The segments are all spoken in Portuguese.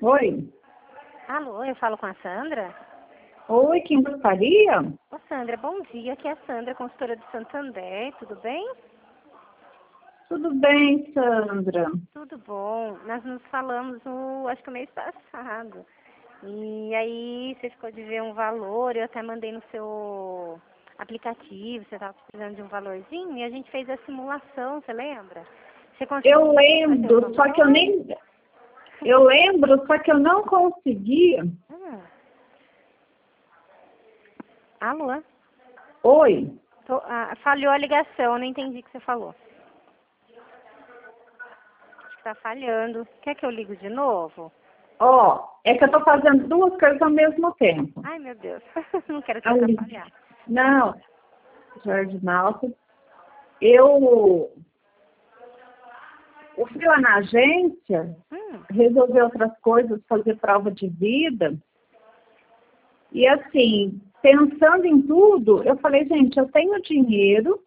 Oi. Alô, eu falo com a Sandra? Oi, quem gostaria? Ô, Sandra, bom dia. Aqui é a Sandra, consultora do Santander. Tudo bem? Tudo bem, Sandra? Tudo bom. Nós nos falamos, acho que o mês passado. E aí você ficou de ver um valor, eu até mandei no seu aplicativo, você estava precisando de um valorzinho, e a gente fez a simulação, você lembra? Você conseguiu Eu fazer o lembro, só que eu valor? nem... Eu lembro, só que eu não consegui. Alô? Oi. Falhou a ligação, não entendi o que você falou. Acho que tá falhando. Quer que eu ligo de novo? Ó, é que eu tô fazendo duas coisas ao mesmo tempo. Ai, meu Deus. Não quero te Ali. atrapalhar. Não, Jorge Malta. Eu fui lá na agência, resolver outras coisas, fazer prova de vida. E assim, pensando em tudo, eu falei, gente, eu tenho dinheiro,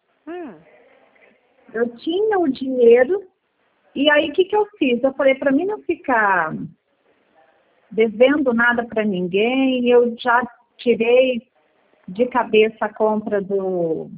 eu tinha o dinheiro, e aí o que eu fiz? Eu falei, para mim não ficar devendo nada para ninguém, eu já tirei de cabeça a compra do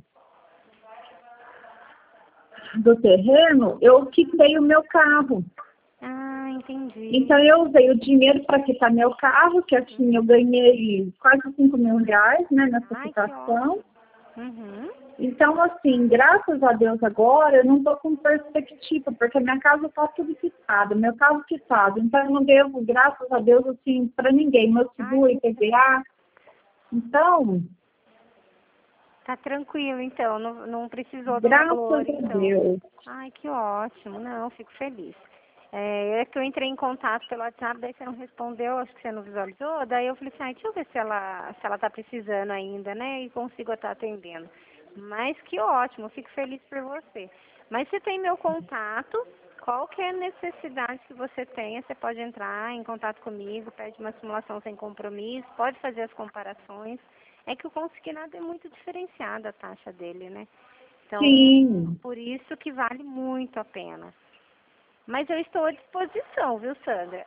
terreno, eu quitei o meu carro. Ah, entendi. Então eu usei o dinheiro para quitar meu carro, que assim eu ganhei quase R$ 5.000, né, nessa Ai, que situação. ótimo. Então, assim, graças a Deus agora eu não estou com perspectiva, porque minha casa está tudo quitada, meu carro quitado. Então eu não devo, graças a Deus, assim, para ninguém, meu seguro, IPVA. Então, Tá tranquilo, então. Não precisou do graças valor, a então. Deus. Ai, que ótimo. Não, fico feliz. É que eu entrei em contato pelo WhatsApp, daí você não respondeu, acho que você não visualizou. Daí eu falei assim, deixa eu ver se ela tá precisando ainda, né? E consigo estar atendendo. Mas que ótimo, fico feliz por você. Mas você tem meu contato, qualquer necessidade que você tenha, você pode entrar em contato comigo, pede uma simulação sem compromisso, pode fazer as comparações. É que o consignado é muito diferenciada a taxa dele, né? Então, Sim. por isso que vale muito a pena. Mas eu estou à disposição, viu, Sandra?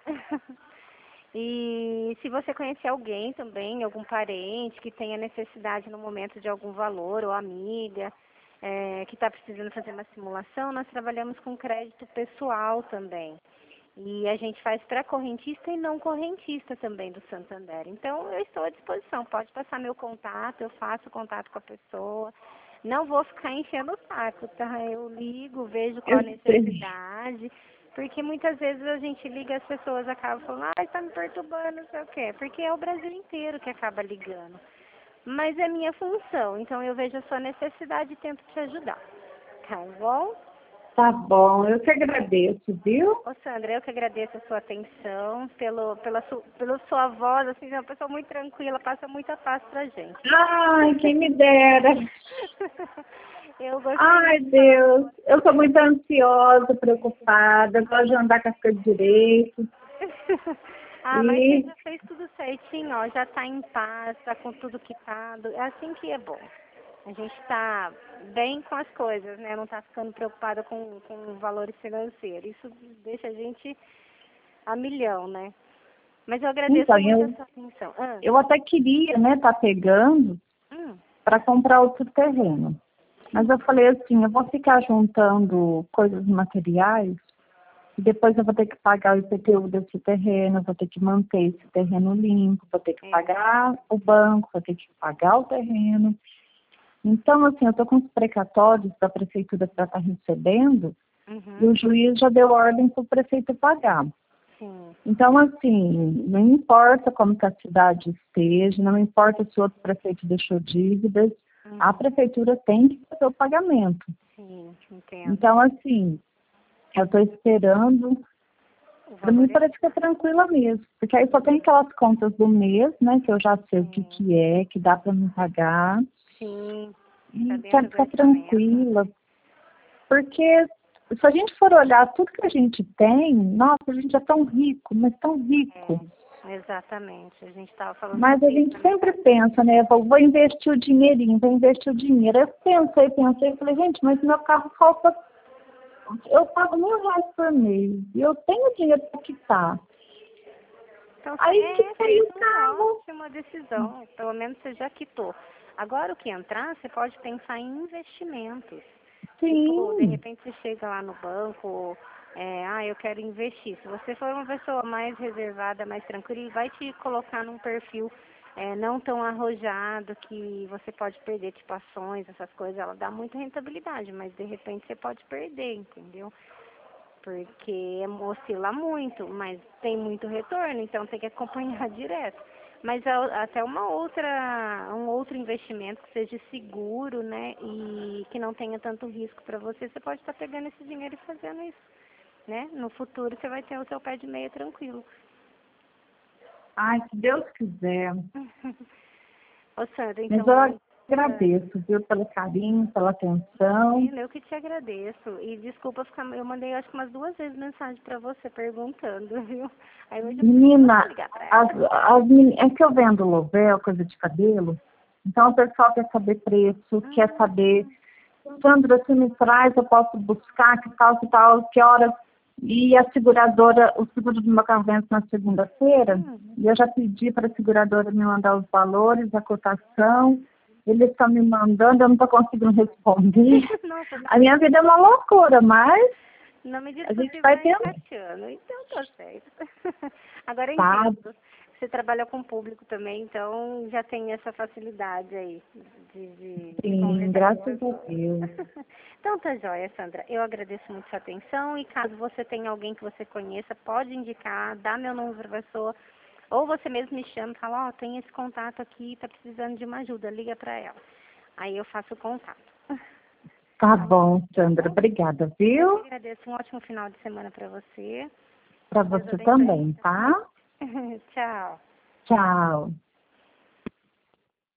E se você conhecer alguém também, algum parente que tenha necessidade no momento de algum valor, ou amiga, que está precisando fazer uma simulação, nós trabalhamos com crédito pessoal também. E a gente faz para correntista e não correntista também do Santander. Então, eu estou à disposição. Pode passar meu contato, eu faço contato com a pessoa. Não vou ficar enchendo o saco, tá? Eu ligo, vejo qual a Eu sei. necessidade. Porque muitas vezes a gente liga e as pessoas acabam falando, tá me perturbando, não sei o quê. Porque é o Brasil inteiro que acaba ligando. Mas é minha função, então eu vejo a sua necessidade e tento te ajudar. Tá bom? Tá bom, eu que agradeço, viu? Ô Sandra, eu que agradeço a sua atenção, pela sua voz, assim, é uma pessoa muito tranquila, passa muita paz pra gente. Ai, quem me dera. Eu gostei Ai, muito de falar com Deus, eu sou muito ansiosa, preocupada, gosto de andar com as coisas direito. Mas você E já fez tudo certinho, ó, já tá em paz, tá com tudo quitado, é assim que é bom. A gente tá bem com as coisas, né? Não tá ficando preocupada com valores financeiros. Isso deixa a gente a milhão, né? Mas eu agradeço então, muito a sua atenção. eu até queria, né, tá pegando para comprar outro terreno. Mas eu falei assim, eu vou ficar juntando coisas materiais e depois eu vou ter que pagar o IPTU desse terreno, eu vou ter que manter esse terreno limpo, vou ter que pagar o banco, vou ter que pagar o terreno. Então, assim, eu estou com os precatórios da prefeitura para estar recebendo e o juiz já deu ordem para o prefeito pagar. Então, assim, não importa como que a cidade esteja, não importa se o outro prefeito deixou dívidas, a prefeitura tem que fazer o pagamento. Então, assim, eu estou esperando, para mim parece que é tranquila mesmo, porque aí só tem aquelas contas do mês, né, que eu já sei o que é, que dá para me pagar. E quero ficar tranquila, porque se a gente for olhar tudo que a gente tem, nossa, a gente é tão rico, mas tão rico. Exatamente, a gente estava falando Mas a gente sempre pensa, né, vou investir o dinheirinho, vou investir o dinheiro. Eu pensei, falei, gente, mas meu carro falta, eu pago R$ 1.000 por mês, e eu tenho dinheiro para quitar. Então, Aí quitei o fez carro. uma ótima decisão. Pelo menos você já quitou. Agora, o que entrar, você pode pensar em investimentos. Tipo, de Sim. repente você chega lá no banco, eu quero investir. Se você for uma pessoa mais reservada, mais tranquila, ele vai te colocar num perfil não tão arrojado que você pode perder, tipo ações, essas coisas. Ela dá muita rentabilidade, mas de repente você pode perder, entendeu? Porque oscila muito, mas tem muito retorno, então tem que acompanhar direto. Mas até um outro investimento que seja seguro, né, e que não tenha tanto risco para você, você pode estar pegando esse dinheiro e fazendo isso, né? No futuro você vai ter o seu pé de meia tranquilo. Ai, se Deus quiser. Ô Sandra, Mas então... eu agradeço, viu, pelo carinho, pela atenção. Eu que te agradeço. E desculpa eu mandei acho que umas 2 vezes mensagem para você perguntando, viu? Aí hoje eu falei, Menina, vou ligar para ela. é que eu vendo Louvel, coisa de cabelo, então o pessoal quer saber preço, quer saber, Sandra, se me traz, eu posso buscar, que tal, que horas. E a seguradora, o seguro do meu carro vence na segunda-feira, e eu já pedi para a seguradora me mandar os valores, a cotação, eles estão me mandando, eu não estou conseguindo responder. Nossa, A minha vida é uma loucura, mas não me disse a que gente você vai vai tendo. encaixando. Então tá certo. Agora eu Tá, entendo. Você trabalha com público também, então já tem essa facilidade aí de sim, conversar com as graças a pessoas. Deus. Então tá joia, Sandra. Eu agradeço muito sua atenção e caso você tenha alguém que você conheça, pode indicar, dá meu número para a pessoa. Ou você mesmo me chama e fala, tem esse contato aqui, tá precisando de uma ajuda, liga para ela. Aí eu faço o contato. Tá bom, Sandra, obrigada, Eu viu? que agradeço. Um ótimo final de semana para você. Para Deus você abençoe. também, tá? Tchau. Tchau.